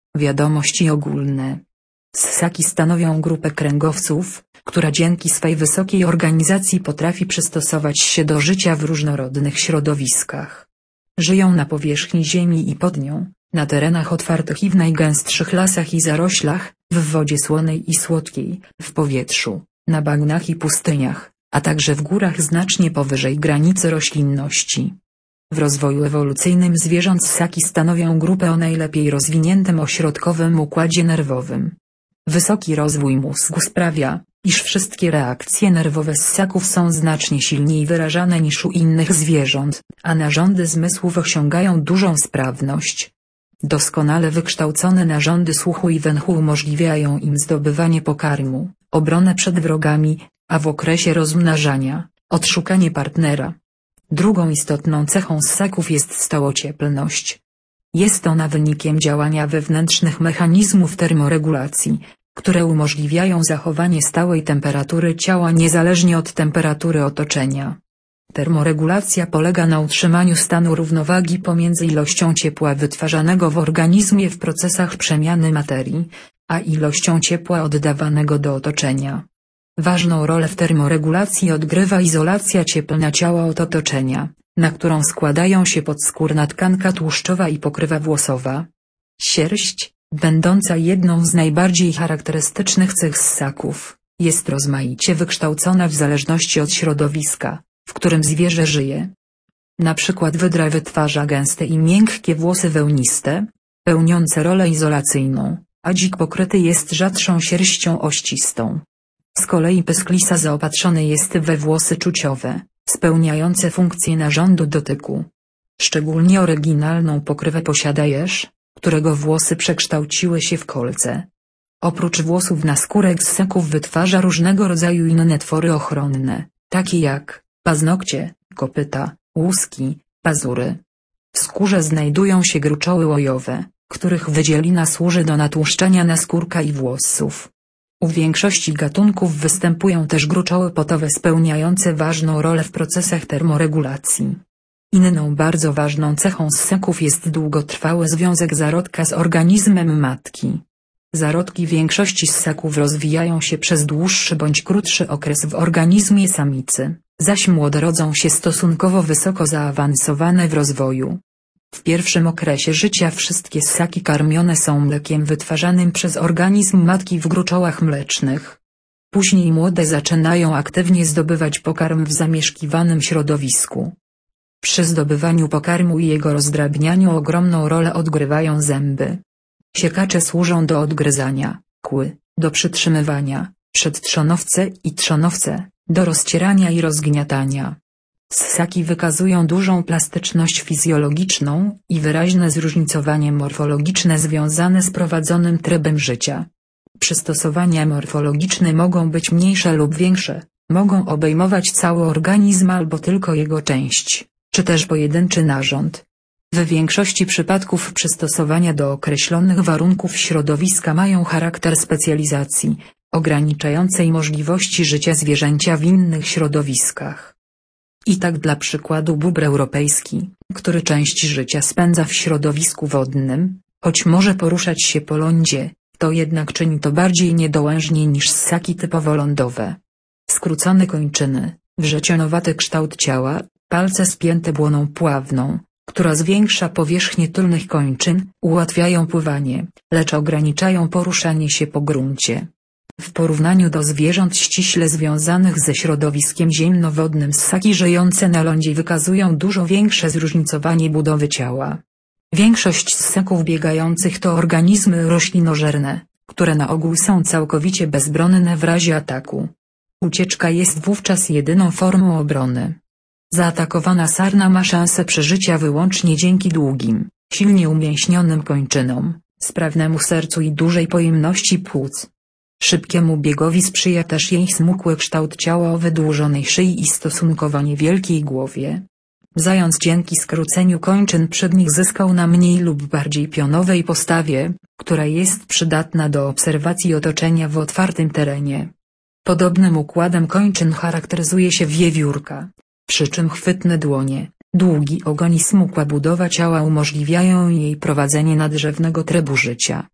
Wiadomości ogólne. Ssaki stanowią grupę kręgowców, która dzięki swej wysokiej organizacji potrafi przystosować się do życia w różnorodnych środowiskach. Żyją na powierzchni ziemi i pod nią, na terenach otwartych i w najgęstszych lasach i zaroślach, w wodzie słonej i słodkiej, w powietrzu, na bagnach i pustyniach, a także w górach znacznie powyżej granicy roślinności. W rozwoju ewolucyjnym zwierząt ssaki stanowią grupę o najlepiej rozwiniętym ośrodkowym układzie nerwowym. Wysoki rozwój mózgu sprawia, iż wszystkie reakcje nerwowe ssaków są znacznie silniej wyrażane niż u innych zwierząt, a narządy zmysłów osiągają dużą sprawność. Doskonale wykształcone narządy słuchu i węchu umożliwiają im zdobywanie pokarmu, obronę przed wrogami, a w okresie rozmnażania, odszukanie partnera. Drugą istotną cechą ssaków jest stałocieplność. Jest ona wynikiem działania wewnętrznych mechanizmów termoregulacji, które umożliwiają zachowanie stałej temperatury ciała niezależnie od temperatury otoczenia. Termoregulacja polega na utrzymaniu stanu równowagi pomiędzy ilością ciepła wytwarzanego w organizmie w procesach przemiany materii, a ilością ciepła oddawanego do otoczenia. Ważną rolę w termoregulacji odgrywa izolacja cieplna ciała od otoczenia, na którą składają się podskórna tkanka tłuszczowa i pokrywa włosowa. Sierść, będąca jedną z najbardziej charakterystycznych cech ssaków, jest rozmaicie wykształcona w zależności od środowiska, w którym zwierzę żyje. Na przykład wydra wytwarza gęste i miękkie włosy wełniste, pełniące rolę izolacyjną, a dzik pokryty jest rzadszą sierścią ościstą. Z kolei pysk lisa zaopatrzony jest we włosy czuciowe, spełniające funkcję narządu dotyku. Szczególnie oryginalną pokrywę posiada jeż, którego włosy przekształciły się w kolce. Oprócz włosów naskórek ssaków wytwarza różnego rodzaju inne twory ochronne, takie jak paznokcie, kopyta, łuski, pazury. W skórze znajdują się gruczoły łojowe, których wydzielina służy do natłuszczenia naskórka i włosów. U większości gatunków występują też gruczoły potowe spełniające ważną rolę w procesach termoregulacji. Inną bardzo ważną cechą ssaków jest długotrwały związek zarodka z organizmem matki. Zarodki większości ssaków rozwijają się przez dłuższy bądź krótszy okres w organizmie samicy, zaś młode rodzą się stosunkowo wysoko zaawansowane w rozwoju. W pierwszym okresie życia wszystkie ssaki karmione są mlekiem wytwarzanym przez organizm matki w gruczołach mlecznych. Później młode zaczynają aktywnie zdobywać pokarm w zamieszkiwanym środowisku. Przy zdobywaniu pokarmu i jego rozdrabnianiu ogromną rolę odgrywają zęby. Siekacze służą do odgryzania, kły, do przytrzymywania, przedtrzonowce i trzonowce, do rozcierania i rozgniatania. Ssaki wykazują dużą plastyczność fizjologiczną i wyraźne zróżnicowanie morfologiczne związane z prowadzonym trybem życia. Przystosowania morfologiczne mogą być mniejsze lub większe, mogą obejmować cały organizm albo tylko jego część, czy też pojedynczy narząd. W większości przypadków przystosowania do określonych warunków środowiska mają charakter specjalizacji, ograniczającej możliwości życia zwierzęcia w innych środowiskach. I tak dla przykładu bóbr europejski, który część życia spędza w środowisku wodnym, choć może poruszać się po lądzie, to jednak czyni to bardziej niedołężnie niż ssaki typowo lądowe. Skrócone kończyny, wrzecionowaty kształt ciała, palce spięte błoną pławną, która zwiększa powierzchnię tylnych kończyn, ułatwiają pływanie, lecz ograniczają poruszanie się po gruncie. W porównaniu do zwierząt ściśle związanych ze środowiskiem ziemnowodnym ssaki żyjące na lądzie wykazują dużo większe zróżnicowanie budowy ciała. Większość ssaków biegających to organizmy roślinożerne, które na ogół są całkowicie bezbronne w razie ataku. Ucieczka jest wówczas jedyną formą obrony. Zaatakowana sarna ma szansę przeżycia wyłącznie dzięki długim, silnie umięśnionym kończynom, sprawnemu sercu i dużej pojemności płuc. Szybkiemu biegowi sprzyja też jej smukły kształt ciała o wydłużonej szyi i stosunkowo niewielkiej głowie. Zając dzięki skróceniu kończyn przednich zyskał na mniej lub bardziej pionowej postawie, która jest przydatna do obserwacji otoczenia w otwartym terenie. Podobnym układem kończyn charakteryzuje się wiewiórka, przy czym chwytne dłonie, długi ogon i smukła budowa ciała umożliwiają jej prowadzenie nadrzewnego trybu życia.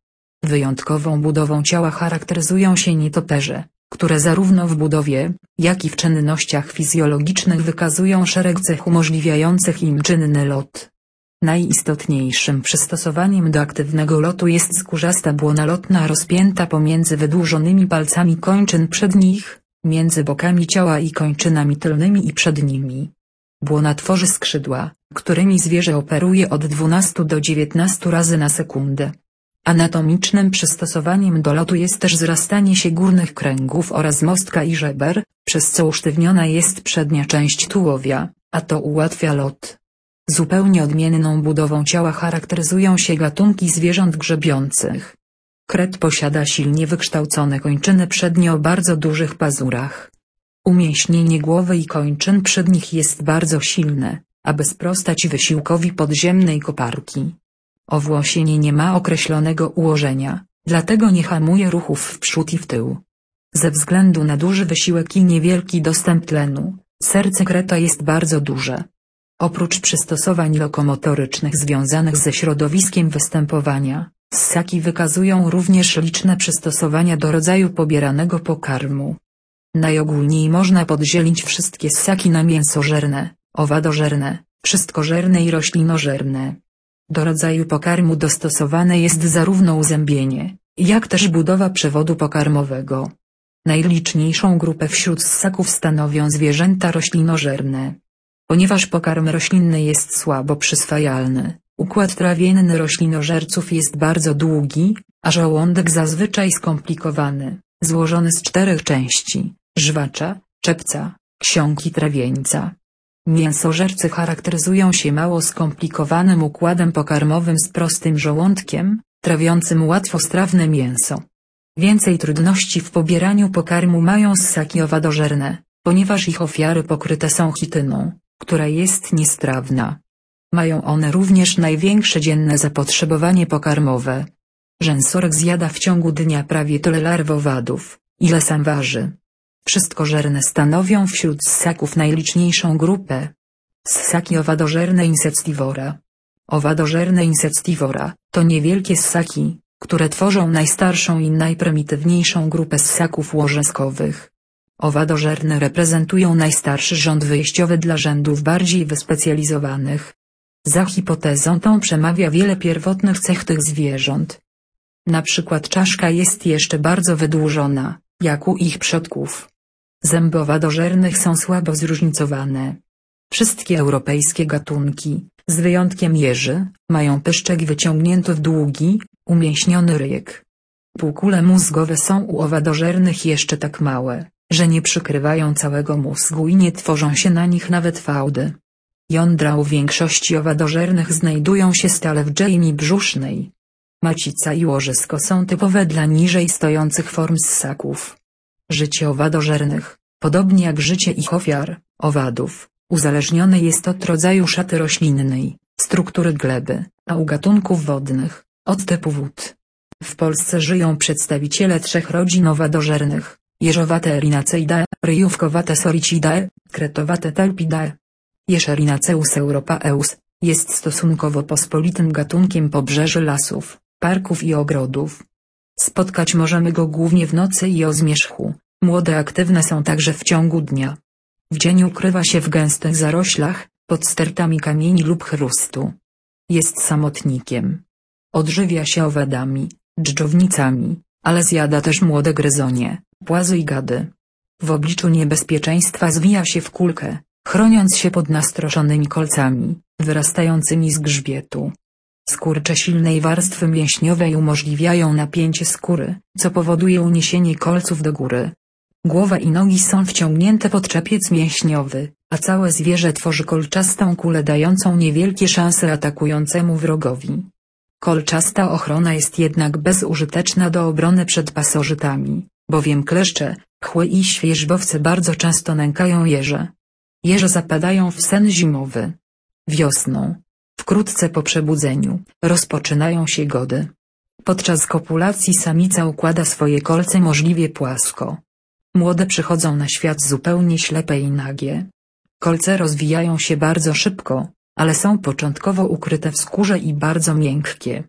Wyjątkową budową ciała charakteryzują się nietoperze, które zarówno w budowie, jak i w czynnościach fizjologicznych wykazują szereg cech umożliwiających im czynny lot. Najistotniejszym przystosowaniem do aktywnego lotu jest skórzasta błona lotna rozpięta pomiędzy wydłużonymi palcami kończyn przednich, między bokami ciała i kończynami tylnymi i przednimi. Błona tworzy skrzydła, którymi zwierzę operuje od 12 do 19 razy na sekundę. Anatomicznym przystosowaniem do lotu jest też zrastanie się górnych kręgów oraz mostka i żeber, przez co usztywniona jest przednia część tułowia, a to ułatwia lot. Zupełnie odmienną budową ciała charakteryzują się gatunki zwierząt grzebiących. Kret posiada silnie wykształcone kończyny przednie o bardzo dużych pazurach. Umięśnienie głowy i kończyn przednich jest bardzo silne, aby sprostać wysiłkowi podziemnej koparki. Owłosienie nie ma określonego ułożenia, dlatego nie hamuje ruchów w przód i w tył. Ze względu na duży wysiłek i niewielki dostęp tlenu, serce kreta jest bardzo duże. Oprócz przystosowań lokomotorycznych związanych ze środowiskiem występowania, ssaki wykazują również liczne przystosowania do rodzaju pobieranego pokarmu. Najogólniej można podzielić wszystkie ssaki na mięsożerne, owadożerne, wszystkożerne i roślinożerne. Do rodzaju pokarmu dostosowane jest zarówno uzębienie, jak też budowa przewodu pokarmowego. Najliczniejszą grupę wśród ssaków stanowią zwierzęta roślinożerne. Ponieważ pokarm roślinny jest słabo przyswajalny, układ trawienny roślinożerców jest bardzo długi, a żołądek zazwyczaj skomplikowany, złożony z 4 części: żwacza, czepca, ksiąg i trawieńca. Mięsożercy charakteryzują się mało skomplikowanym układem pokarmowym z prostym żołądkiem, trawiącym łatwostrawne mięso. Więcej trudności w pobieraniu pokarmu mają ssaki owadożerne, ponieważ ich ofiary pokryte są chityną, która jest niestrawna. Mają one również największe dzienne zapotrzebowanie pokarmowe. Rzęsorek zjada w ciągu dnia prawie tyle larw owadów, ile sam waży. Wszystkożerne stanowią wśród ssaków najliczniejszą grupę. Ssaki owadożerne insectivora. Owadożerne insectivora to niewielkie ssaki, które tworzą najstarszą i najprymitywniejszą grupę ssaków łożyskowych. Owadożerne reprezentują najstarszy rząd wyjściowy dla rzędów bardziej wyspecjalizowanych. Za hipotezą tą przemawia wiele pierwotnych cech tych zwierząt. Na przykład czaszka jest jeszcze bardzo wydłużona, jak u ich przodków. Zęby owadożernych są słabo zróżnicowane. Wszystkie europejskie gatunki, z wyjątkiem jeży, mają pyszczek wyciągnięty w długi, umięśniony ryjek. Półkule mózgowe są u owadożernych jeszcze tak małe, że nie przykrywają całego mózgu i nie tworzą się na nich nawet fałdy. Jądra u większości owadożernych znajdują się stale w dżemie brzusznej. Macica i łożysko są typowe dla niżej stojących form ssaków. Życie owadożernych, podobnie jak życie ich ofiar, owadów, uzależnione jest od rodzaju szaty roślinnej, struktury gleby, a u gatunków wodnych, od typu wód. W Polsce żyją przedstawiciele 3 rodzin owadożernych: jeżowate Erinaceidae, ryjówkowate Soricidae, kretowate Telpidae. Jeż Erinaceus europaeus jest stosunkowo pospolitym gatunkiem pobrzeży lasów, parków i ogrodów. Spotkać możemy go głównie w nocy i o zmierzchu. Młode aktywne są także w ciągu dnia. W dzień ukrywa się w gęstych zaroślach, pod stertami kamieni lub chrustu. Jest samotnikiem. Odżywia się owadami, dżdżownicami, ale zjada też młode gryzonie, płazy i gady. W obliczu niebezpieczeństwa zwija się w kulkę, chroniąc się pod nastroszonymi kolcami, wyrastającymi z grzbietu. Skurcze silnej warstwy mięśniowej umożliwiają napięcie skóry, co powoduje uniesienie kolców do góry. Głowa i nogi są wciągnięte pod czepiec mięśniowy, a całe zwierzę tworzy kolczastą kulę dającą niewielkie szanse atakującemu wrogowi. Kolczasta ochrona jest jednak bezużyteczna do obrony przed pasożytami, bowiem kleszcze, pchły i świerzbowce bardzo często nękają jeże. Jeże zapadają w sen zimowy. Wiosną, wkrótce po przebudzeniu, rozpoczynają się gody. Podczas kopulacji samica układa swoje kolce możliwie płasko. Młode przychodzą na świat zupełnie ślepe i nagie. Kolce rozwijają się bardzo szybko, ale są początkowo ukryte w skórze i bardzo miękkie.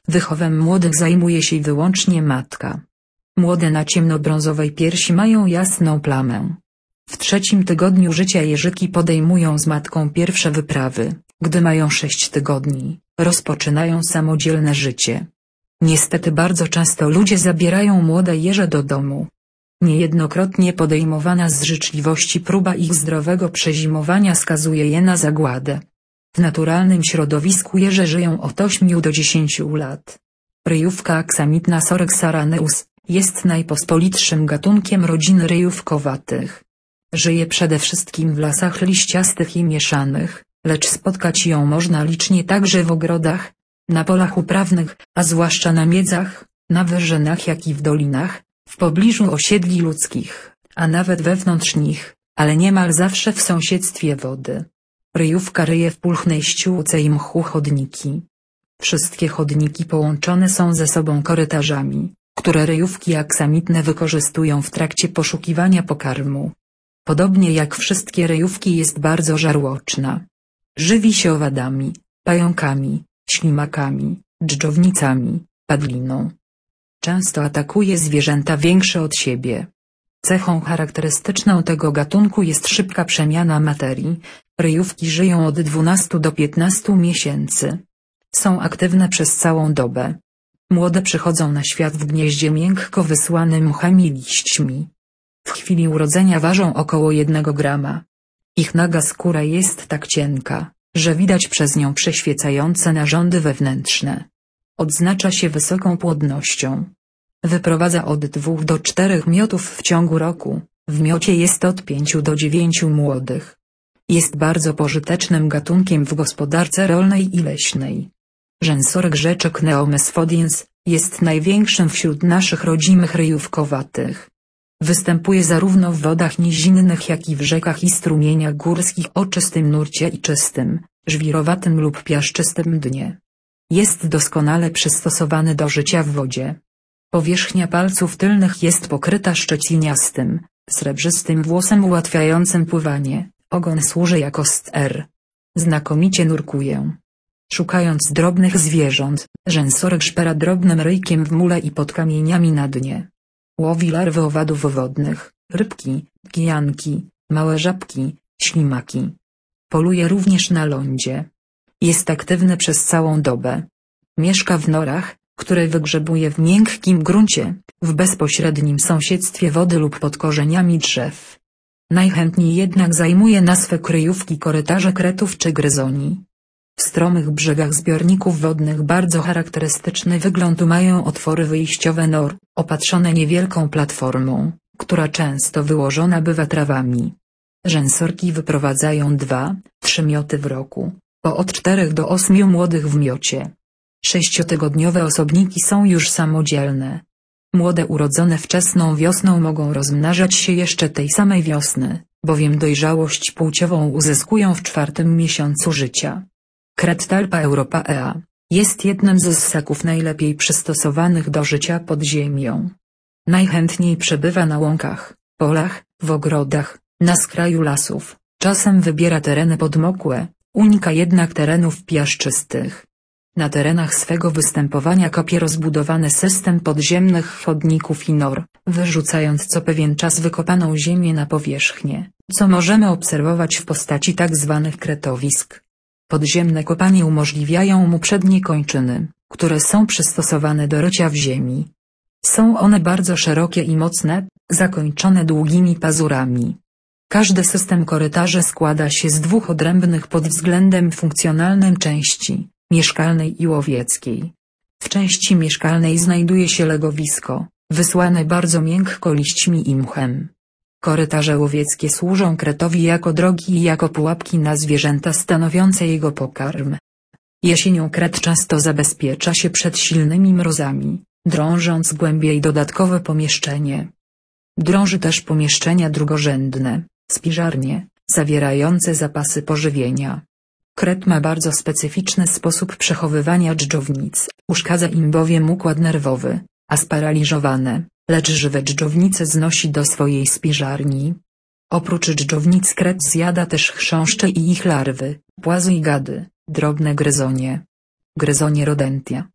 Wychowem młodych zajmuje się wyłącznie matka. Młode na ciemnobrązowej piersi mają jasną plamę. W 3. tygodniu życia jeżyki podejmują z matką pierwsze wyprawy. Gdy mają 6 tygodni, rozpoczynają samodzielne życie. Niestety bardzo często ludzie zabierają młode jeże do domu. Niejednokrotnie podejmowana z życzliwości próba ich zdrowego przezimowania skazuje je na zagładę. W naturalnym środowisku jeże żyją od 8 do 10 lat. Ryjówka aksamitna Sorex araneus jest najpospolitszym gatunkiem rodziny ryjówkowatych. Żyje przede wszystkim w lasach liściastych i mieszanych, lecz spotkać ją można licznie także w ogrodach, na polach uprawnych, a zwłaszcza na miedzach, na wyżynach jak i w dolinach, w pobliżu osiedli ludzkich, a nawet wewnątrz nich, ale niemal zawsze w sąsiedztwie wody. Ryjówka ryje w pulchnej ściółce i mchu chodniki. Wszystkie chodniki połączone są ze sobą korytarzami, które ryjówki aksamitne wykorzystują w trakcie poszukiwania pokarmu. Podobnie jak wszystkie ryjówki jest bardzo żarłoczna. Żywi się owadami, pająkami, ślimakami, dżdżownicami, padliną. Często atakuje zwierzęta większe od siebie. Cechą charakterystyczną tego gatunku jest szybka przemiana materii. Ryjówki żyją od 12 do 15 miesięcy. Są aktywne przez całą dobę. Młode przychodzą na świat w gnieździe miękko wysłanym mchem i liśćmi. W chwili urodzenia ważą około 1 grama. Ich naga skóra jest tak cienka, że widać przez nią przeświecające narządy wewnętrzne. Odznacza się wysoką płodnością. Wyprowadza od 2 do 4 miotów w ciągu roku, w miocie jest od 5 do 9 młodych. Jest bardzo pożytecznym gatunkiem w gospodarce rolnej i leśnej. Rzęsorek rzeczek Neomesphodiens jest największym wśród naszych rodzimych ryjówkowatych. Występuje zarówno w wodach nizinnych jak i w rzekach i strumieniach górskich o czystym nurcie i czystym, żwirowatym lub piaszczystym dnie. Jest doskonale przystosowany do życia w wodzie. Powierzchnia palców tylnych jest pokryta szczeciniastym, srebrzystym włosem ułatwiającym pływanie, ogon służy jako ster. Znakomicie nurkuje. Szukając drobnych zwierząt, rzęsorek szpera drobnym ryjkiem w mule i pod kamieniami na dnie. Łowi larwy owadów wodnych, rybki, gijanki, małe żabki, ślimaki. Poluje również na lądzie. Jest aktywny przez całą dobę. Mieszka w norach, które wygrzebuje w miękkim gruncie, w bezpośrednim sąsiedztwie wody lub pod korzeniami drzew. Najchętniej jednak zajmuje na swe kryjówki korytarze kretów czy gryzoni. W stromych brzegach zbiorników wodnych bardzo charakterystyczny wygląd mają otwory wyjściowe nor, opatrzone niewielką platformą, która często wyłożona bywa trawami. Rzęsorki wyprowadzają 2–3 mioty w roku, po od 4 do 8 młodych w miocie. 6-tygodniowe osobniki są już samodzielne. Młode urodzone wczesną wiosną mogą rozmnażać się jeszcze tej samej wiosny, bowiem dojrzałość płciową uzyskują w 4. miesiącu życia. Kret Talpa europaea jest jednym ze ssaków najlepiej przystosowanych do życia pod ziemią. Najchętniej przebywa na łąkach, polach, w ogrodach, na skraju lasów, czasem wybiera tereny podmokłe, unika jednak terenów piaszczystych. Na terenach swego występowania kopie rozbudowany system podziemnych chodników i nor, wyrzucając co pewien czas wykopaną ziemię na powierzchnię, co możemy obserwować w postaci tzw. kretowisk. Podziemne kopanie umożliwiają mu przednie kończyny, które są przystosowane do rycia w ziemi. Są one bardzo szerokie i mocne, zakończone długimi pazurami. Każdy system korytarzy składa się z 2 odrębnych pod względem funkcjonalnym części, mieszkalnej i łowieckiej. W części mieszkalnej znajduje się legowisko, wysłane bardzo miękko liśćmi i mchem. Korytarze łowieckie służą kretowi jako drogi i jako pułapki na zwierzęta stanowiące jego pokarm. Jesienią kret często zabezpiecza się przed silnymi mrozami, drążąc głębiej dodatkowe pomieszczenie. Drąży też pomieszczenia drugorzędne, spiżarnie, zawierające zapasy pożywienia. Kret ma bardzo specyficzny sposób przechowywania dżdżownic, uszkadza im bowiem układ nerwowy, a sparaliżowane, lecz żywe dżdżownice znosi do swojej spiżarni. Oprócz dżdżownic kret zjada też chrząszcze i ich larwy, płazy i gady, drobne gryzonie. Gryzonie rodentia.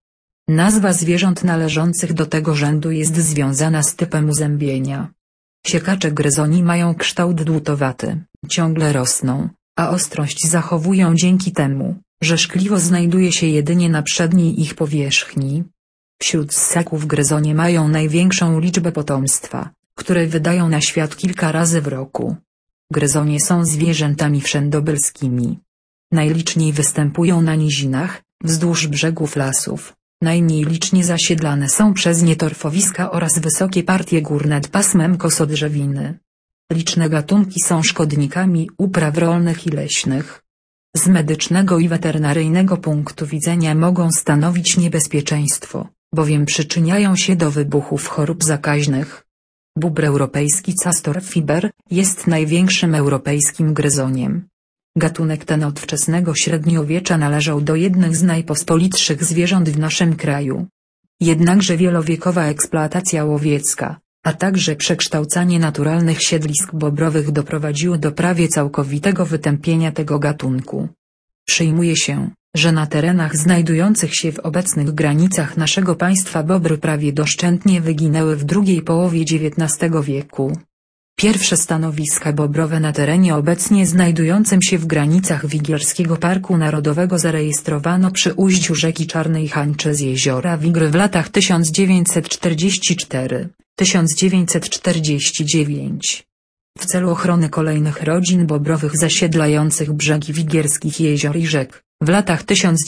Nazwa zwierząt należących do tego rzędu jest związana z typem uzębienia. Siekacze gryzoni mają kształt dłutowaty, ciągle rosną, a ostrość zachowują dzięki temu, że szkliwo znajduje się jedynie na przedniej ich powierzchni. Wśród ssaków gryzonie mają największą liczbę potomstwa, które wydają na świat kilka razy w roku. Gryzonie są zwierzętami wszędobylskimi. Najliczniej występują na nizinach, wzdłuż brzegów lasów. Najmniej licznie zasiedlane są przez nie torfowiska oraz wysokie partie górne nad pasmem kosodrzewiny. Liczne gatunki są szkodnikami upraw rolnych i leśnych. Z medycznego i weterynaryjnego punktu widzenia mogą stanowić niebezpieczeństwo, bowiem przyczyniają się do wybuchów chorób zakaźnych. Bóbr europejski Castor fiber jest największym europejskim gryzoniem. Gatunek ten od wczesnego średniowiecza należał do jednych z najpospolitszych zwierząt w naszym kraju. Jednakże wielowiekowa eksploatacja łowiecka, a także przekształcanie naturalnych siedlisk bobrowych doprowadziły do prawie całkowitego wytępienia tego gatunku. Przyjmuje się, że na terenach znajdujących się w obecnych granicach naszego państwa bobry prawie doszczętnie wyginęły w drugiej połowie XIX wieku. Pierwsze stanowiska bobrowe na terenie obecnie znajdującym się w granicach Wigierskiego Parku Narodowego zarejestrowano przy ujściu rzeki Czarnej Hańczy z jeziora Wigry w latach 1944–1949. W celu ochrony kolejnych rodzin bobrowych zasiedlających brzegi wigierskich jezior i rzek, w latach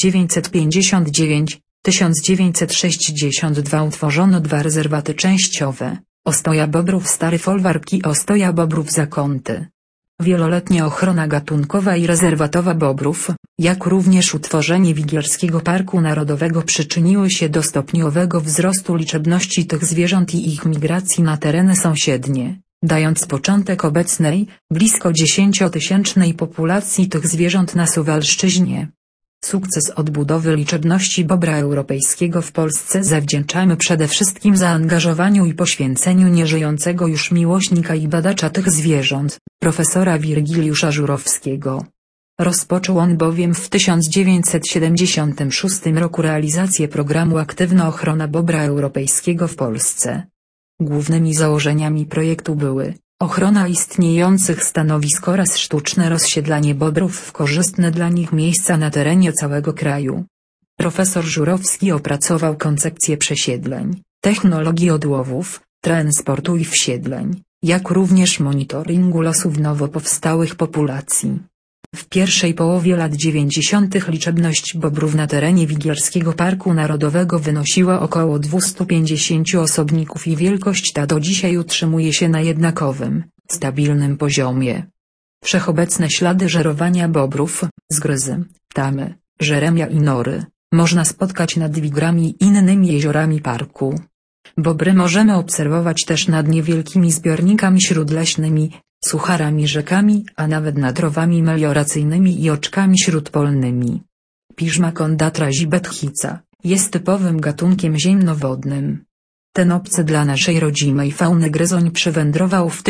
1959–1962 utworzono dwa rezerwaty częściowe: Ostoja Bobrów Stary Folwark i Ostoja Bobrów Zakąty. Wieloletnia ochrona gatunkowa i rezerwatowa bobrów, jak również utworzenie Wigierskiego Parku Narodowego przyczyniły się do stopniowego wzrostu liczebności tych zwierząt i ich migracji na tereny sąsiednie, dając początek obecnej, blisko 10-tysięcznej populacji tych zwierząt na Suwalszczyźnie. Sukces odbudowy liczebności bobra europejskiego w Polsce zawdzięczamy przede wszystkim zaangażowaniu i poświęceniu nieżyjącego już miłośnika i badacza tych zwierząt, profesora Wirgiliusza Żurowskiego. Rozpoczął on bowiem w 1976 roku realizację programu Aktywna Ochrona Bobra Europejskiego w Polsce. Głównymi założeniami projektu były ochrona istniejących stanowisk oraz sztuczne rozsiedlanie bobrów w korzystne dla nich miejsca na terenie całego kraju. Profesor Żurowski opracował koncepcję przesiedleń, technologii odłowów, transportu i wsiedleń, jak również monitoringu losów nowo powstałych populacji. W pierwszej połowie lat 90. liczebność bobrów na terenie Wigierskiego Parku Narodowego wynosiła około 250 osobników i wielkość ta do dzisiaj utrzymuje się na jednakowym, stabilnym poziomie. Wszechobecne ślady żerowania bobrów, zgryzy, tamy, żeremia i nory, można spotkać nad Wigrami i innymi jeziorami parku. Bobry możemy obserwować też nad niewielkimi zbiornikami śródleśnymi, sucharami rzekami, a nawet nad rowami melioracyjnymi i oczkami śródpolnymi. Piżmak Ondatra zibethica jest typowym gatunkiem ziemnowodnym. Ten obcy dla naszej rodzimej fauny gryzoń przywędrował w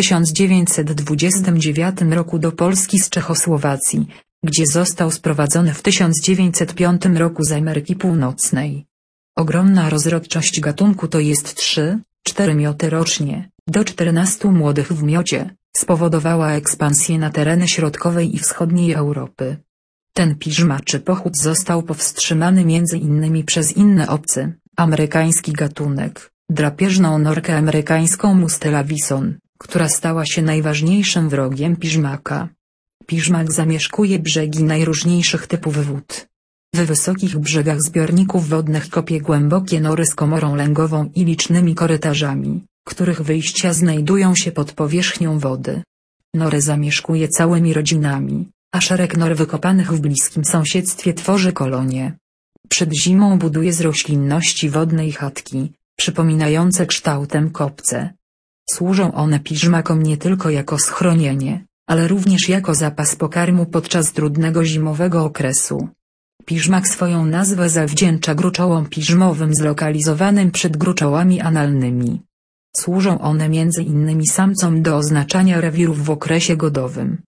1929 roku do Polski z Czechosłowacji, gdzie został sprowadzony w 1905 roku z Ameryki Północnej. Ogromna rozrodczość gatunku to jest 3–4 mioty rocznie, do 14 młodych w miocie, spowodowała ekspansję na tereny środkowej i wschodniej Europy. Ten piżmaczy pochód został powstrzymany m.in. przez inny obcy, amerykański gatunek, drapieżną norkę amerykańską Mustela wison, która stała się najważniejszym wrogiem piżmaka. Piżmak zamieszkuje brzegi najróżniejszych typów wód. W wysokich brzegach zbiorników wodnych kopie głębokie nory z komorą lęgową i licznymi korytarzami, których wyjścia znajdują się pod powierzchnią wody. Nory zamieszkuje całymi rodzinami, a szereg nor wykopanych w bliskim sąsiedztwie tworzy kolonie. Przed zimą buduje z roślinności wodnej chatki, przypominające kształtem kopce. Służą one piżmakom nie tylko jako schronienie, ale również jako zapas pokarmu podczas trudnego zimowego okresu. Piżmak swoją nazwę zawdzięcza gruczołom piżmowym zlokalizowanym przed gruczołami analnymi. Służą one m.in. samcom do oznaczania rewirów w okresie godowym.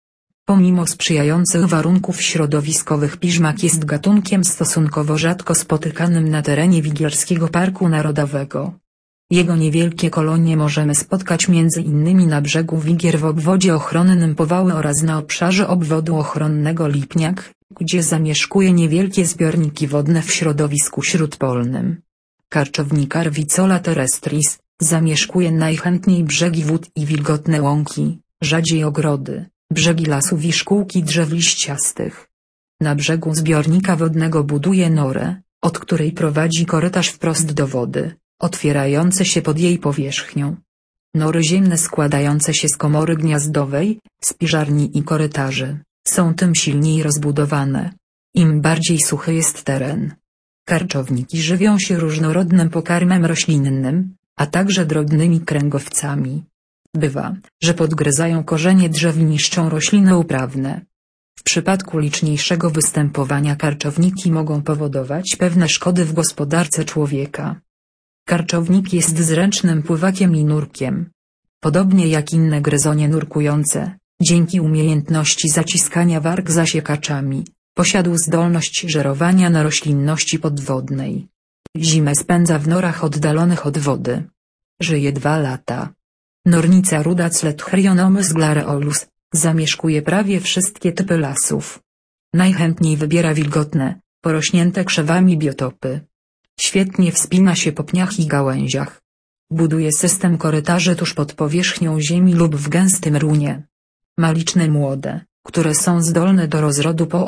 Pomimo sprzyjających warunków środowiskowych piżmak jest gatunkiem stosunkowo rzadko spotykanym na terenie Wigierskiego Parku Narodowego. Jego niewielkie kolonie możemy spotkać m.in. na brzegu Wigier w obwodzie ochronnym Powały oraz na obszarze obwodu ochronnego Lipniak, gdzie zamieszkuje niewielkie zbiorniki wodne w środowisku śródpolnym. Karczownik Arvicola terrestris zamieszkuje najchętniej brzegi wód i wilgotne łąki, rzadziej ogrody, brzegi lasów i szkółki drzew liściastych. Na brzegu zbiornika wodnego buduje norę, od której prowadzi korytarz wprost do wody, otwierający się pod jej powierzchnią. Nory ziemne składające się z komory gniazdowej, spiżarni i korytarzy, są tym silniej rozbudowane. Im bardziej suchy jest teren. Karczowniki żywią się różnorodnym pokarmem roślinnym, a także drobnymi kręgowcami. Bywa, że podgryzają korzenie drzew i niszczą rośliny uprawne. W przypadku liczniejszego występowania karczowniki mogą powodować pewne szkody w gospodarce człowieka. Karczownik jest zręcznym pływakiem i nurkiem. Podobnie jak inne gryzonie nurkujące, dzięki umiejętności zaciskania warg zasiekaczami, posiadł zdolność żerowania na roślinności podwodnej. Zimę spędza w norach oddalonych od wody. Żyje 2 lata. Nornica ruda Clethrionomus glareolus zamieszkuje prawie wszystkie typy lasów. Najchętniej wybiera wilgotne, porośnięte krzewami biotopy. Świetnie wspina się po pniach i gałęziach. Buduje system korytarzy tuż pod powierzchnią ziemi lub w gęstym runie. Ma liczne młode, które są zdolne do rozrodu po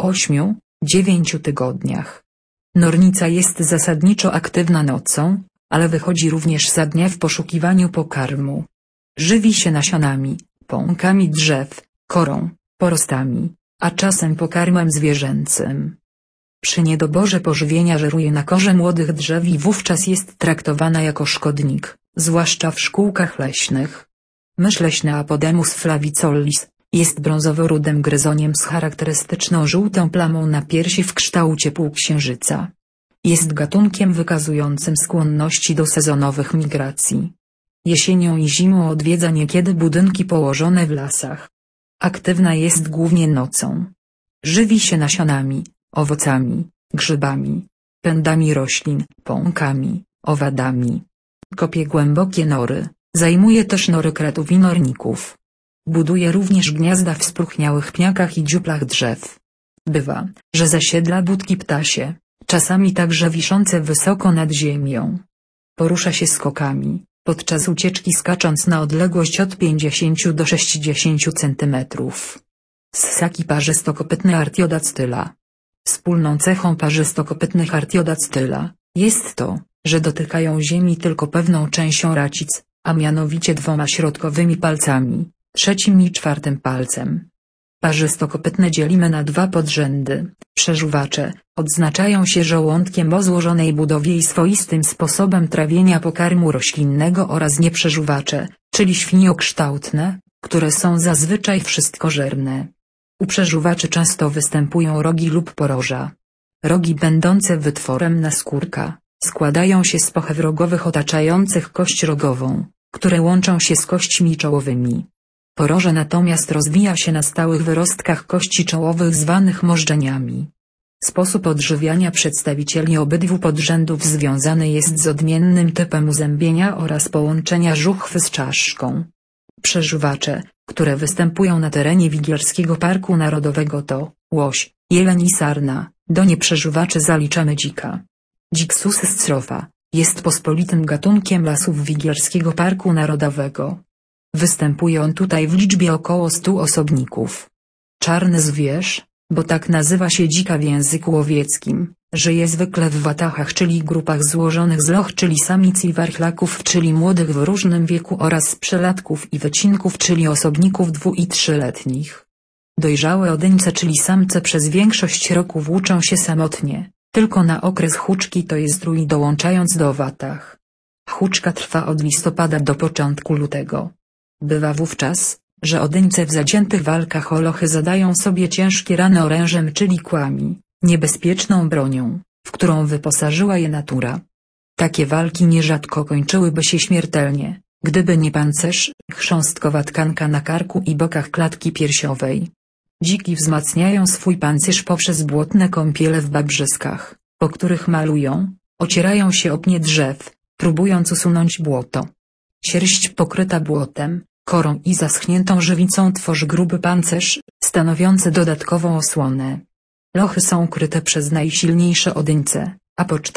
8–9 tygodniach. Nornica jest zasadniczo aktywna nocą, ale wychodzi również za dnia w poszukiwaniu pokarmu. Żywi się nasionami, pąkami drzew, korą, porostami, a czasem pokarmem zwierzęcym. Przy niedoborze pożywienia żeruje na korze młodych drzew i wówczas jest traktowana jako szkodnik, zwłaszcza w szkółkach leśnych. Mysz leśna Apodemus flavicollis jest brązowo-rudym gryzoniem z charakterystyczną żółtą plamą na piersi w kształcie półksiężyca. Jest gatunkiem wykazującym skłonności do sezonowych migracji. Jesienią i zimą odwiedza niekiedy budynki położone w lasach. Aktywna jest głównie nocą. Żywi się nasionami, owocami, grzybami, pędami roślin, pąkami, owadami. Kopie głębokie nory, zajmuje też nory kretów i norników. Buduje również gniazda w spróchniałych pniakach i dziuplach drzew. Bywa, że zasiedla budki ptasie, czasami także wiszące wysoko nad ziemią. Porusza się skokami, podczas ucieczki skacząc na odległość od 50 do 60 cm. Ssaki parzystokopytny Artiodactyla. Wspólną cechą parzystokopytnych Artiodactyla jest to, że dotykają ziemi tylko pewną częścią racic, a mianowicie 2 środkowymi palcami, 3. i 4. palcem. Parzystokopytne dzielimy na 2 podrzędy. Przeżuwacze odznaczają się żołądkiem o złożonej budowie i swoistym sposobem trawienia pokarmu roślinnego oraz nieprzeżuwacze, czyli świniokształtne, które są zazwyczaj wszystkożerne. U przeżuwaczy często występują rogi lub poroża. Rogi będące wytworem naskórka, składają się z pochew rogowych otaczających kość rogową, które łączą się z kośćmi czołowymi. Poroże natomiast rozwija się na stałych wyrostkach kości czołowych zwanych możdżeniami. Sposób odżywiania przedstawicieli obydwu podrzędów związany jest z odmiennym typem uzębienia oraz połączenia żuchwy z czaszką. Przeżuwacze, które występują na terenie Wigierskiego Parku Narodowego to łoś, jeleń i sarna. Do nieprzeżuwaczy zaliczamy dzika. Dzik Sus scrofa jest pospolitym gatunkiem lasów Wigierskiego Parku Narodowego. Występuje on tutaj w liczbie około 100 osobników. Czarny zwierz, bo tak nazywa się dzika w języku łowieckim, żyje zwykle w watachach, czyli grupach złożonych z loch, czyli samic i warchlaków, czyli młodych w różnym wieku oraz przelatków i wycinków, czyli osobników 2- i 3-letnich. Dojrzałe odyńce, czyli samce, przez większość roku włóczą się samotnie, tylko na okres huczki, to jest rój, dołączając do watach. Huczka trwa od listopada do początku lutego. Bywa wówczas, że odyńce w zaciętych walkach o lochy zadają sobie ciężkie rany orężem, czyli kłami, niebezpieczną bronią, w którą wyposażyła je natura. Takie walki nierzadko kończyłyby się śmiertelnie, gdyby nie pancerz, chrząstkowa tkanka na karku i bokach klatki piersiowej. Dziki wzmacniają swój pancerz poprzez błotne kąpiele w babrzyskach, po których malują, ocierają się o pnie drzew, próbując usunąć błoto. Sierść pokryta błotem, korą i zaschniętą żywicą tworzy gruby pancerz, stanowiący dodatkową osłonę. Lochy są kryte przez najsilniejsze odyńce, a po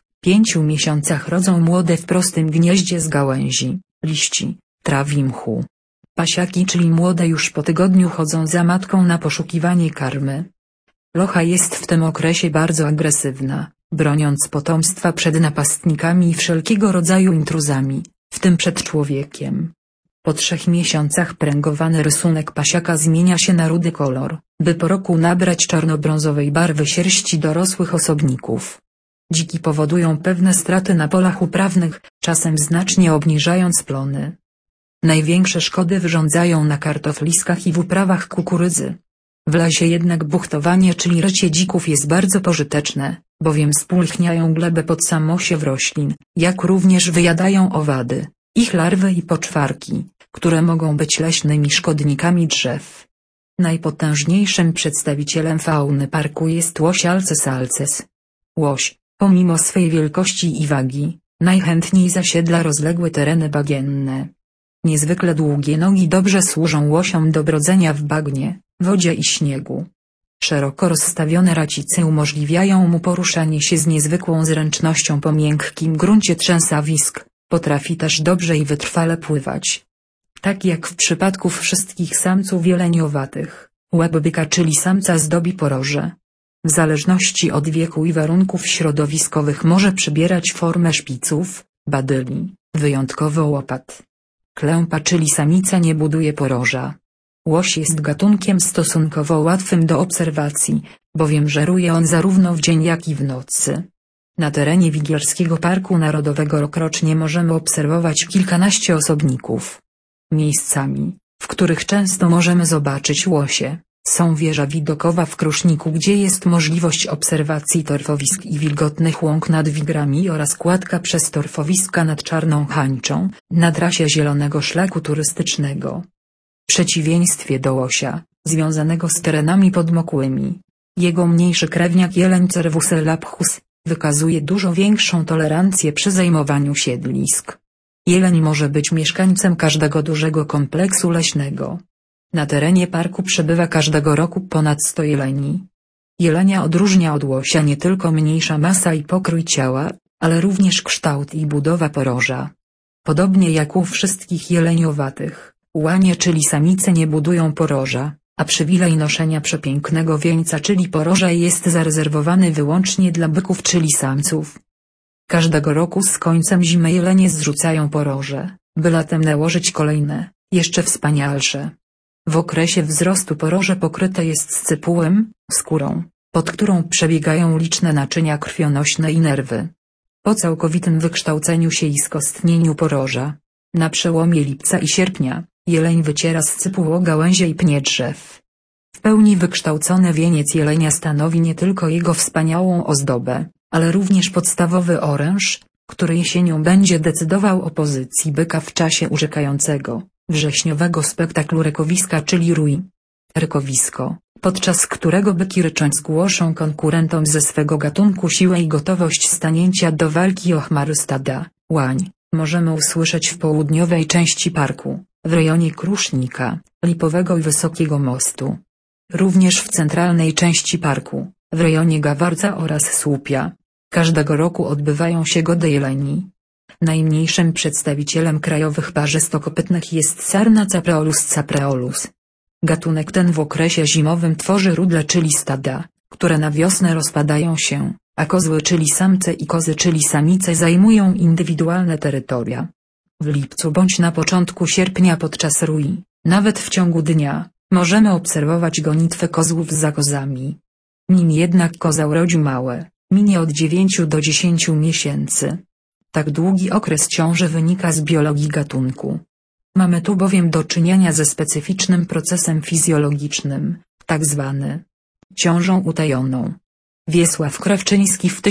4–5 miesiącach rodzą młode w prostym gnieździe z gałęzi, liści, traw i mchu. Pasiaki, czyli młode, już po tygodniu chodzą za matką na poszukiwanie karmy. Locha jest w tym okresie bardzo agresywna, broniąc potomstwa przed napastnikami i wszelkiego rodzaju intruzami, w tym przed człowiekiem. Po 3 miesiącach pręgowany rysunek pasiaka zmienia się na rudy kolor, by po roku nabrać czarnobrązowej barwy sierści dorosłych osobników. Dziki powodują pewne straty na polach uprawnych, czasem znacznie obniżając plony. Największe szkody wyrządzają na kartofliskach i w uprawach kukurydzy. W lesie jednak buchtowanie, czyli rycie dzików, jest bardzo pożyteczne, bowiem spulchniają glebę pod sam osiew roślin, jak również wyjadają owady, ich larwy i poczwarki, które mogą być leśnymi szkodnikami drzew. Najpotężniejszym przedstawicielem fauny parku jest łoś Alces alces. Łoś, pomimo swej wielkości i wagi, najchętniej zasiedla rozległe tereny bagienne. Niezwykle długie nogi dobrze służą łosiom do brodzenia w bagnie, wodzie i śniegu. Szeroko rozstawione racice umożliwiają mu poruszanie się z niezwykłą zręcznością po miękkim gruncie trzęsawisk, potrafi też dobrze i wytrwale pływać. Tak jak w przypadku wszystkich samców jeleniowatych, łeb byka, czyli samca, zdobi poroże. W zależności od wieku i warunków środowiskowych może przybierać formę szpiców, badyli, wyjątkowo łopat. Klępa, czyli samica, nie buduje poroża. Łoś jest gatunkiem stosunkowo łatwym do obserwacji, bowiem żeruje on zarówno w dzień, jak i w nocy. Na terenie Wigierskiego Parku Narodowego rokrocznie możemy obserwować kilkanaście osobników. Miejscami, w których często możemy zobaczyć łosie, są wieża widokowa w Kruszniku, gdzie jest możliwość obserwacji torfowisk i wilgotnych łąk nad Wigrami, oraz kładka przez torfowiska nad Czarną Hańczą, na trasie Zielonego Szlaku Turystycznego. W przeciwieństwie do łosia, związanego z terenami podmokłymi, jego mniejszy krewniak jeleń Cervus elaphus wykazuje dużo większą tolerancję przy zajmowaniu siedlisk. Jeleń może być mieszkańcem każdego dużego kompleksu leśnego. Na terenie parku przebywa każdego roku ponad 100 jeleni. Jelenia odróżnia od łosia nie tylko mniejsza masa i pokrój ciała, ale również kształt i budowa poroża. Podobnie jak u wszystkich jeleniowatych, łanie, czyli samice, nie budują poroża, a przywilej noszenia przepięknego wieńca, czyli poroża, jest zarezerwowany wyłącznie dla byków, czyli samców. Każdego roku z końcem zimy jelenie zrzucają poroże, by latem nałożyć kolejne, jeszcze wspanialsze. W okresie wzrostu poroże pokryte jest scypułem, skórą, pod którą przebiegają liczne naczynia krwionośne i nerwy. Po całkowitym wykształceniu się i skostnieniu poroża, na przełomie lipca i sierpnia, jeleń wyciera scypuło gałęzie i pnie drzew. W pełni wykształcony wieniec jelenia stanowi nie tylko jego wspaniałą ozdobę, ale również podstawowy oręż, który jesienią będzie decydował o pozycji byka w czasie urzekającego, wrześniowego spektaklu rykowiska, czyli rui. Rykowisko, podczas którego byki rycząc głoszą konkurentom ze swego gatunku siłę i gotowość stanięcia do walki o chmary stada, łań, możemy usłyszeć w południowej części parku, w rejonie Krusznika, Lipowego i Wysokiego Mostu. Również w centralnej części parku, w rejonie Gawarca oraz Słupia, każdego roku odbywają się gody jeleni. Najmniejszym przedstawicielem krajowych parzystokopytnych jest sarna Capreolus capreolus. Gatunek ten w okresie zimowym tworzy rudle, czyli stada, które na wiosnę rozpadają się, a kozły, czyli samce, i kozy, czyli samice, zajmują indywidualne terytoria. W lipcu bądź na początku sierpnia podczas rui, nawet w ciągu dnia, możemy obserwować gonitwę kozłów za kozami. Nim jednak koza urodzi małe, minie od 9 do 10 miesięcy. Tak długi okres ciąży wynika z biologii gatunku. Mamy tu bowiem do czynienia ze specyficznym procesem fizjologicznym, tak zwany ciążą utajoną. Wiesław Krawczyński w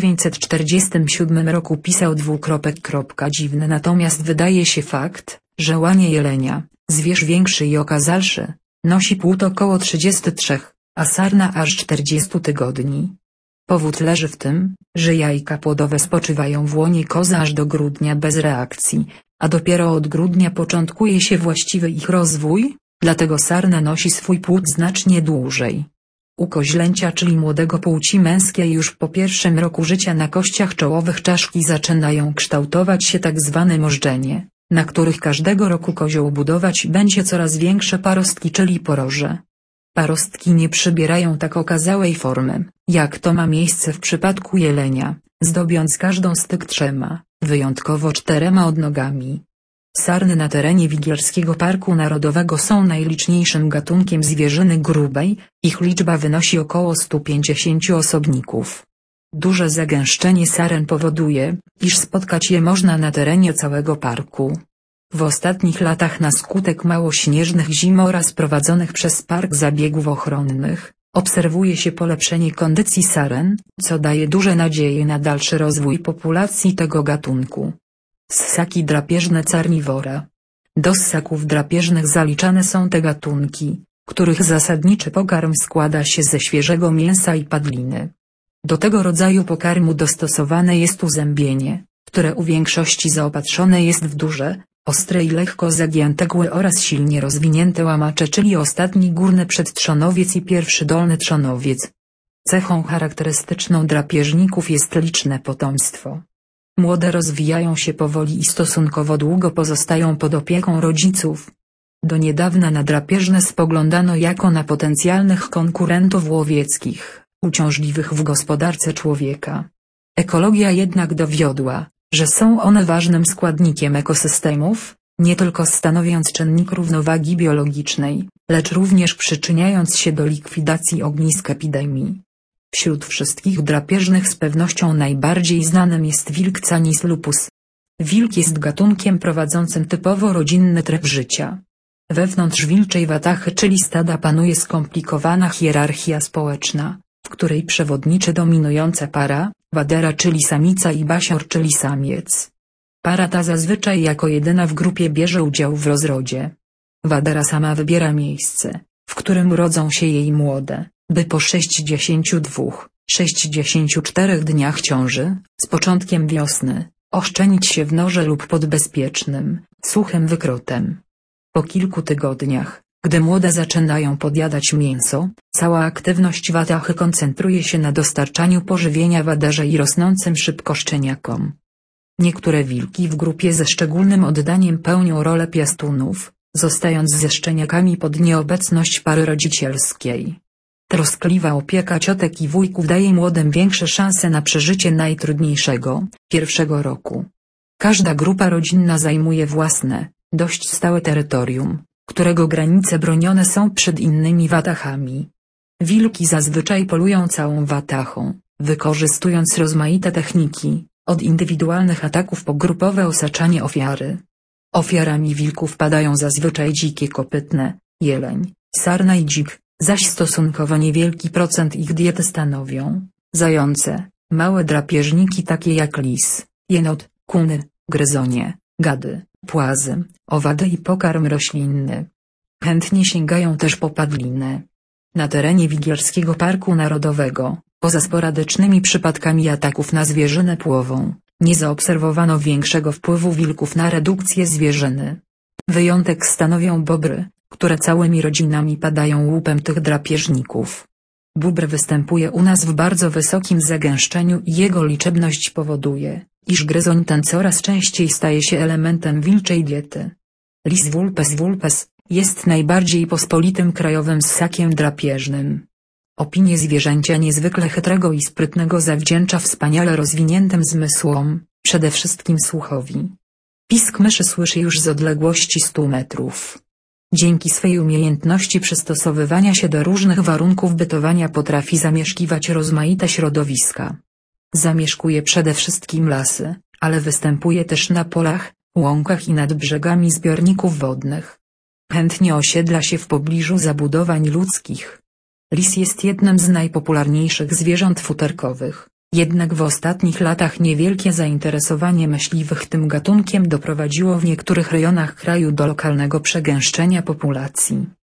1947 roku pisał: Dziwny natomiast wydaje się fakt, że łanie jelenia, zwierz większy i okazalszy, Nosi płód około 33, a sarna aż 40 tygodni. Powód leży w tym, że jajka płodowe spoczywają w łonie kozy aż do grudnia bez reakcji, a dopiero od grudnia początkuje się właściwy ich rozwój, dlatego sarna nosi swój płód znacznie dłużej. U koźlęcia, czyli młodego płci męskiej, już po pierwszym roku życia na kościach czołowych czaszki zaczynają kształtować się tzw. możdżenie, na których każdego roku kozioł budować będzie coraz większe parostki, czyli poroże. Parostki nie przybierają tak okazałej formy, jak to ma miejsce w przypadku jelenia, zdobiąc każdą z tych 3, wyjątkowo 4 odnogami. Sarny na terenie Wigierskiego Parku Narodowego są najliczniejszym gatunkiem zwierzyny grubej, ich liczba wynosi około 150 osobników. Duże zagęszczenie saren powoduje, iż spotkać je można na terenie całego parku. W ostatnich latach na skutek małośnieżnych zim oraz prowadzonych przez park zabiegów ochronnych, obserwuje się polepszenie kondycji saren, co daje duże nadzieje na dalszy rozwój populacji tego gatunku. Ssaki drapieżne carnivora. Do ssaków drapieżnych zaliczane są te gatunki, których zasadniczy pokarm składa się ze świeżego mięsa i padliny. Do tego rodzaju pokarmu dostosowane jest uzębienie, które u większości zaopatrzone jest w duże, ostre i lekko zagięte kły oraz silnie rozwinięte łamacze, czyli ostatni górny przedtrzonowiec i pierwszy dolny trzonowiec. Cechą charakterystyczną drapieżników jest liczne potomstwo. Młode rozwijają się powoli i stosunkowo długo pozostają pod opieką rodziców. Do niedawna na drapieżne spoglądano jako na potencjalnych konkurentów łowieckich, uciążliwych w gospodarce człowieka. Ekologia jednak dowiodła, że są one ważnym składnikiem ekosystemów, nie tylko stanowiąc czynnik równowagi biologicznej, lecz również przyczyniając się do likwidacji ognisk epidemii. Wśród wszystkich drapieżnych z pewnością najbardziej znanym jest wilk Canis lupus. Wilk jest gatunkiem prowadzącym typowo rodzinny tryb życia. Wewnątrz wilczej watachy, czyli stada, panuje skomplikowana hierarchia społeczna, w której przewodniczy dominująca para, wadera czyli samica i basior czyli samiec. Para ta zazwyczaj jako jedyna w grupie bierze udział w rozrodzie. Wadera sama wybiera miejsce, w którym rodzą się jej młode, by po 62–64 dniach ciąży, z początkiem wiosny, oszczędzić się w norze lub pod bezpiecznym, suchym wykrotem. Po kilku tygodniach, gdy młode zaczynają podjadać mięso, cała aktywność watachy koncentruje się na dostarczaniu pożywienia waderze i rosnącym szybko szczeniakom. Niektóre wilki w grupie ze szczególnym oddaniem pełnią rolę piastunów, zostając ze szczeniakami pod nieobecność pary rodzicielskiej. Troskliwa opieka ciotek i wujków daje młodym większe szanse na przeżycie najtrudniejszego, pierwszego roku. Każda grupa rodzinna zajmuje własne, dość stałe terytorium, którego granice bronione są przed innymi watachami. Wilki zazwyczaj polują całą watachą, wykorzystując rozmaite techniki, od indywidualnych ataków po grupowe osaczanie ofiary. Ofiarami wilków padają zazwyczaj dzikie kopytne, jeleń, sarna i dzik, zaś stosunkowo niewielki procent ich diety stanowią zające, małe drapieżniki takie jak lis, jenot, kuny, gryzonie, gady, płazy, owady i pokarm roślinny. Chętnie sięgają też po padlinę. Na terenie Wigierskiego Parku Narodowego, poza sporadycznymi przypadkami ataków na zwierzynę płową, nie zaobserwowano większego wpływu wilków na redukcję zwierzyny. Wyjątek stanowią bobry, które całymi rodzinami padają łupem tych drapieżników. Bóbr występuje u nas w bardzo wysokim zagęszczeniu i jego liczebność powoduje, iż gryzoń ten coraz częściej staje się elementem wilczej diety. Lis vulpes jest najbardziej pospolitym krajowym ssakiem drapieżnym. Opinię zwierzęcia niezwykle chytrego i sprytnego zawdzięcza wspaniale rozwiniętym zmysłom, przede wszystkim słuchowi. Pisk myszy słyszy już z odległości 100 metrów. Dzięki swej umiejętności przystosowywania się do różnych warunków bytowania potrafi zamieszkiwać rozmaite środowiska. Zamieszkuje przede wszystkim lasy, ale występuje też na polach, łąkach i nad brzegami zbiorników wodnych. Chętnie osiedla się w pobliżu zabudowań ludzkich. Lis jest jednym z najpopularniejszych zwierząt futerkowych, jednak w ostatnich latach niewielkie zainteresowanie myśliwych tym gatunkiem doprowadziło w niektórych rejonach kraju do lokalnego przegęszczenia populacji.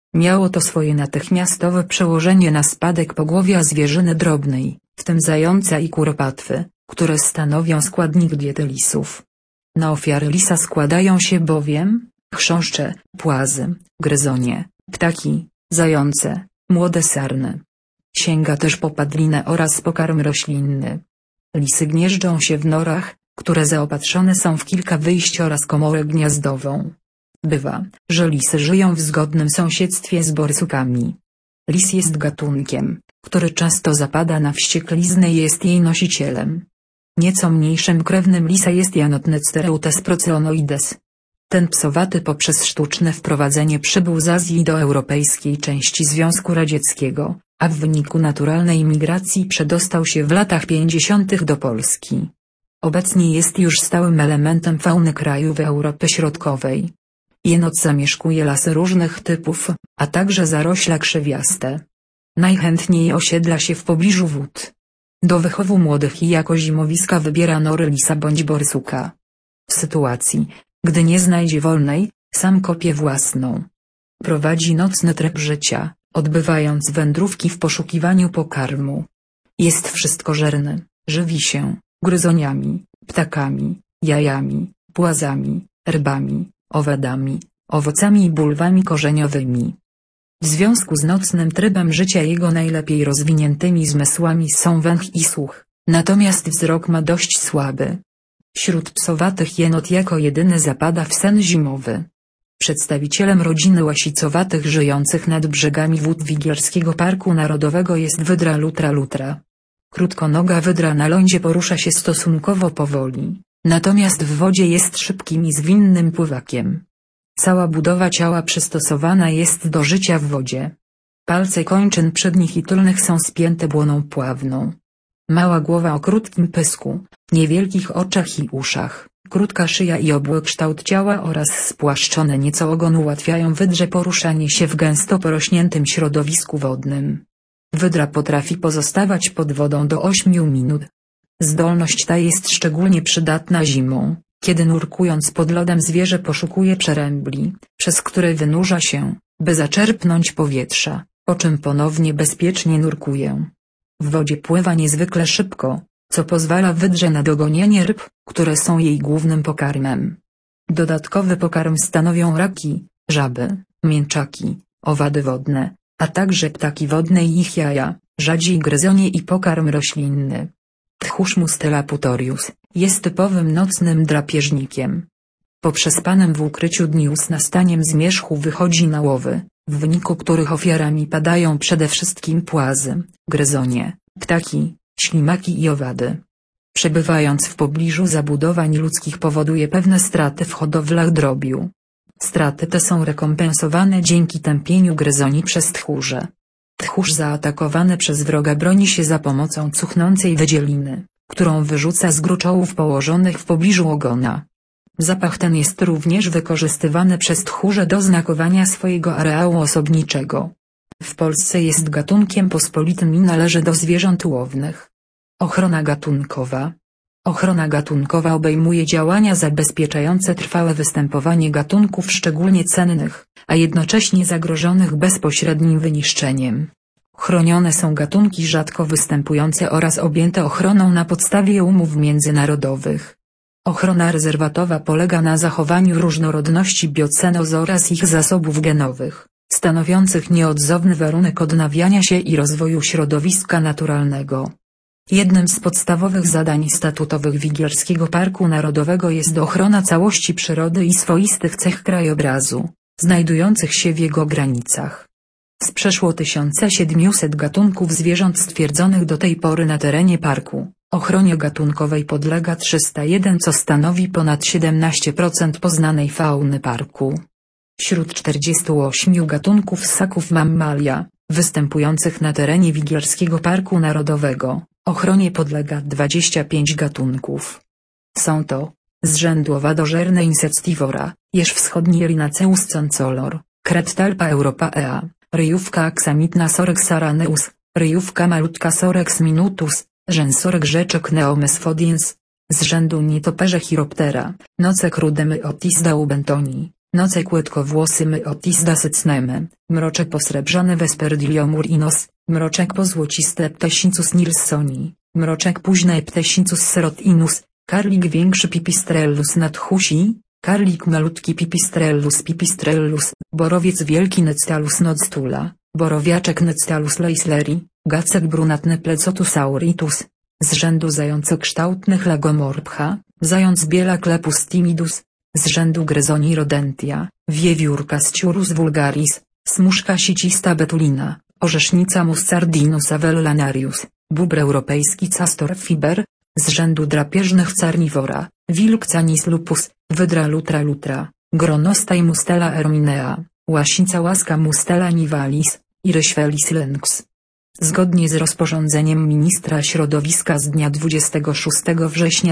Miało to swoje natychmiastowe przełożenie na spadek pogłowia zwierzyny drobnej, w tym zająca i kuropatwy, które stanowią składnik diety lisów. Na ofiary lisa składają się bowiem chrząszcze, płazy, gryzonie, ptaki, zające, młode sarny. Sięga też po padlinę oraz pokarm roślinny. Lisy gnieżdżą się w norach, które zaopatrzone są w kilka wyjść oraz komorę gniazdową. Bywa, że lisy żyją w zgodnym sąsiedztwie z borsukami. Lis jest gatunkiem, który często zapada na wściekliznę i jest jej nosicielem. Nieco mniejszym krewnym lisa jest Janotnectereutes procyonoides. Ten psowaty poprzez sztuczne wprowadzenie przybył z Azji do europejskiej części Związku Radzieckiego, a w wyniku naturalnej migracji przedostał się w latach 50. do Polski. Obecnie jest już stałym elementem fauny krajów Europy Środkowej. Jenot zamieszkuje lasy różnych typów, a także zarośla krzewiaste. Najchętniej osiedla się w pobliżu wód. Do wychowu młodych i jako zimowiska wybiera nory lisa bądź borsuka. W sytuacji, gdy nie znajdzie wolnej, sam kopie własną. Prowadzi nocny tryb życia, odbywając wędrówki w poszukiwaniu pokarmu. Jest wszystkożerny, żywi się gryzoniami, ptakami, jajami, płazami, rybami, owadami, owocami i bulwami korzeniowymi. W związku z nocnym trybem życia jego najlepiej rozwiniętymi zmysłami są węch i słuch, natomiast wzrok ma dość słaby. Wśród psowatych jenot jako jedyny zapada w sen zimowy. Przedstawicielem rodziny łasicowatych żyjących nad brzegami wód Wigierskiego Parku Narodowego jest wydra lutra. Krótkonoga wydra na lądzie porusza się stosunkowo powoli, natomiast w wodzie jest szybkim i zwinnym pływakiem. Cała budowa ciała przystosowana jest do życia w wodzie. Palce kończyn przednich i tylnych są spięte błoną pławną. Mała głowa o krótkim pysku, niewielkich oczach i uszach, krótka szyja i obły kształt ciała oraz spłaszczone nieco ogon ułatwiają wydrze poruszanie się w gęsto porośniętym środowisku wodnym. Wydra potrafi pozostawać pod wodą do 8 minut. Zdolność ta jest szczególnie przydatna zimą, kiedy nurkując pod lodem zwierzę poszukuje przerębli, przez które wynurza się, by zaczerpnąć powietrza, po czym ponownie bezpiecznie nurkuje. W wodzie pływa niezwykle szybko, co pozwala wydrze na dogonienie ryb, które są jej głównym pokarmem. Dodatkowy pokarm stanowią raki, żaby, mięczaki, owady wodne, a także ptaki wodne i ich jaja, rzadziej gryzonie i pokarm roślinny. Tchórz Mustela putorius jest typowym nocnym drapieżnikiem. Po przespanym w ukryciu dniu z nastaniem zmierzchu wychodzi na łowy, w wyniku których ofiarami padają przede wszystkim płazy, gryzonie, ptaki, ślimaki i owady. Przebywając w pobliżu zabudowań ludzkich powoduje pewne straty w hodowlach drobiu. Straty te są rekompensowane dzięki tępieniu gryzoni przez tchórze. Tchórz zaatakowany przez wroga broni się za pomocą cuchnącej wydzieliny, którą wyrzuca z gruczołów położonych w pobliżu ogona. Zapach ten jest również wykorzystywany przez tchórze do znakowania swojego areału osobniczego. W Polsce jest gatunkiem pospolitym i należy do zwierząt łownych. Ochrona gatunkowa. Ochrona gatunkowa obejmuje działania zabezpieczające trwałe występowanie gatunków szczególnie cennych, a jednocześnie zagrożonych bezpośrednim wyniszczeniem. Chronione są gatunki rzadko występujące oraz objęte ochroną na podstawie umów międzynarodowych. Ochrona rezerwatowa polega na zachowaniu różnorodności biocenoz oraz ich zasobów genowych, stanowiących nieodzowny warunek odnawiania się i rozwoju środowiska naturalnego. Jednym z podstawowych zadań statutowych Wigierskiego Parku Narodowego jest ochrona całości przyrody i swoistych cech krajobrazu, znajdujących się w jego granicach. Z przeszło 1700 gatunków zwierząt stwierdzonych do tej pory na terenie parku, ochronie gatunkowej podlega 301, co stanowi ponad 17% poznanej fauny parku. Wśród 48 gatunków ssaków mammalia, występujących na terenie Wigierskiego Parku Narodowego, ochronie podlega 25 gatunków. Są to: z rzędu owadożerne Insectivora, jeż wschodni Erinaceus concolor, Kret-talpa europaea, ryjówka aksamitna Sorex araneus, ryjówka malutka Sorex minutus, rzęsorek rzeczek Neomesphodiens, z rzędu nietoperze Chiroptera, nocek rudemy Otis daubentoni, Nocek łydkowłosy myotis dasecneme, mroczek posrebrzany Vesperdiliomurinos, mroczek pozłociste Ptesincus nilssoni, mroczek późny Ptesincus serotinus, karlik większy Pipistrellus nadhusi, karlik malutki Pipistrellus, borowiec wielki Nectalus nodstula, borowiaczek Nectalus leisleri, gacek brunatny Plecotus auritus, z rzędu zającokształtnych Lagomorpha, zając biela Clepus timidus, z rzędu Gryzoni rodentia, wiewiórka Sciurus vulgaris, smuszka sicista betulina, orzesznica Muscardinus avellanarius, bóbr europejski Castor fiber, z rzędu drapieżnych Carnivora, wilk Canis lupus, wydra lutra, gronostaj Mustela erminea, łasica łaska Mustela nivalis, Iryś felis lynx. Zgodnie z rozporządzeniem ministra środowiska z dnia 26 września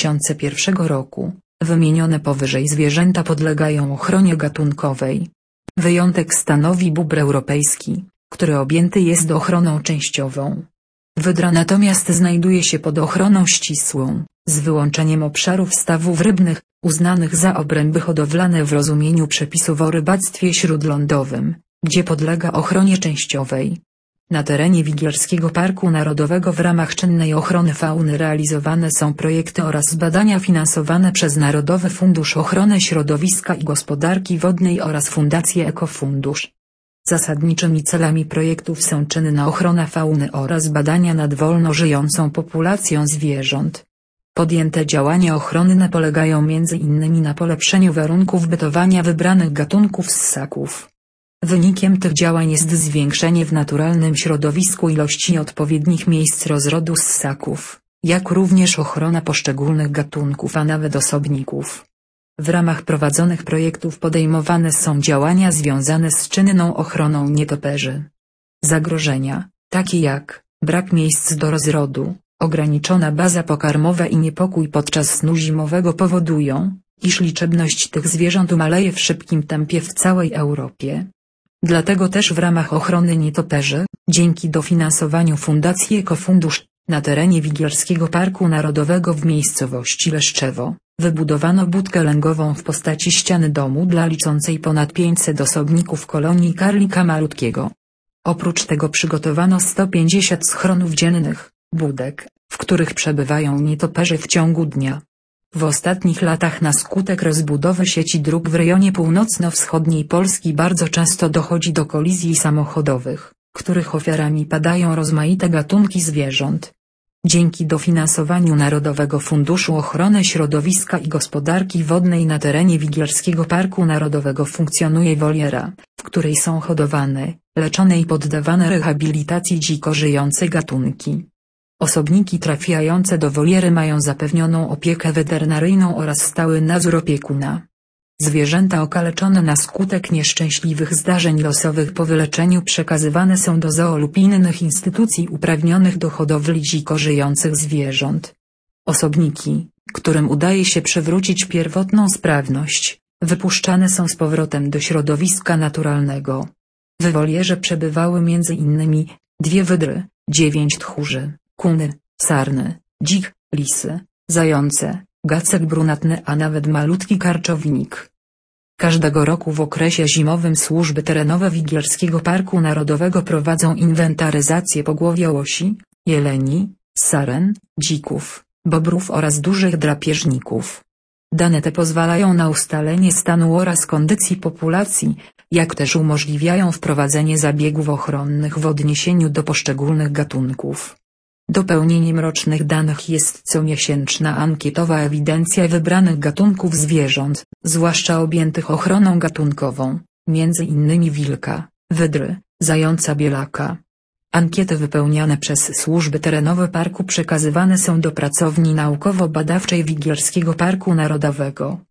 2001 roku, wymienione powyżej zwierzęta podlegają ochronie gatunkowej. Wyjątek stanowi bóbr europejski, który objęty jest ochroną częściową. Wydra natomiast znajduje się pod ochroną ścisłą, z wyłączeniem obszarów stawów rybnych, uznanych za obręby hodowlane w rozumieniu przepisów o rybactwie śródlądowym, gdzie podlega ochronie częściowej. Na terenie Wigierskiego Parku Narodowego w ramach czynnej ochrony fauny realizowane są projekty oraz badania finansowane przez Narodowy Fundusz Ochrony Środowiska i Gospodarki Wodnej oraz Fundację Ekofundusz. Zasadniczymi celami projektów są czynna ochrona fauny oraz badania nad wolno żyjącą populacją zwierząt. Podjęte działania ochronne polegają m.in. na polepszeniu warunków bytowania wybranych gatunków ssaków. Wynikiem tych działań jest zwiększenie w naturalnym środowisku ilości odpowiednich miejsc rozrodu ssaków, jak również ochrona poszczególnych gatunków a nawet osobników. W ramach prowadzonych projektów podejmowane są działania związane z czynną ochroną nietoperzy. Zagrożenia, takie jak brak miejsc do rozrodu, ograniczona baza pokarmowa i niepokój podczas snu zimowego powodują, iż liczebność tych zwierząt maleje w szybkim tempie w całej Europie. Dlatego też w ramach ochrony nietoperzy, dzięki dofinansowaniu Fundacji Ekofundusz, na terenie Wigierskiego Parku Narodowego w miejscowości Leszczewo, wybudowano budkę lęgową w postaci ściany domu dla liczącej ponad 500 osobników kolonii karlika malutkiego. Oprócz tego przygotowano 150 schronów dziennych, budek, w których przebywają nietoperze w ciągu dnia. W ostatnich latach na skutek rozbudowy sieci dróg w rejonie północno-wschodniej Polski bardzo często dochodzi do kolizji samochodowych, których ofiarami padają rozmaite gatunki zwierząt. Dzięki dofinansowaniu Narodowego Funduszu Ochrony Środowiska i Gospodarki Wodnej na terenie Wigierskiego Parku Narodowego funkcjonuje woliera, w której są hodowane, leczone i poddawane rehabilitacji dziko żyjące gatunki. Osobniki trafiające do woliery mają zapewnioną opiekę weterynaryjną oraz stały nadzór opiekuna. Zwierzęta okaleczone na skutek nieszczęśliwych zdarzeń losowych po wyleczeniu przekazywane są do zoo lub innych instytucji uprawnionych do hodowli dziko żyjących zwierząt. Osobniki, którym udaje się przywrócić pierwotną sprawność, wypuszczane są z powrotem do środowiska naturalnego. W wolierze przebywały m.in. 2 wydry, 9 tchórzy, kuny, sarny, dzik, lisy, zające, gacek brunatny a nawet malutki karczownik. Każdego roku w okresie zimowym służby terenowe Wigierskiego Parku Narodowego prowadzą inwentaryzację pogłowia łosi, jeleni, saren, dzików, bobrów oraz dużych drapieżników. Dane te pozwalają na ustalenie stanu oraz kondycji populacji, jak też umożliwiają wprowadzenie zabiegów ochronnych w odniesieniu do poszczególnych gatunków. Dopełnieniem rocznych danych jest comiesięczna ankietowa ewidencja wybranych gatunków zwierząt, zwłaszcza objętych ochroną gatunkową, m.in. wilka, wydry, zająca bielaka. Ankiety wypełniane przez służby terenowe parku przekazywane są do pracowni naukowo-badawczej Wigierskiego Parku Narodowego.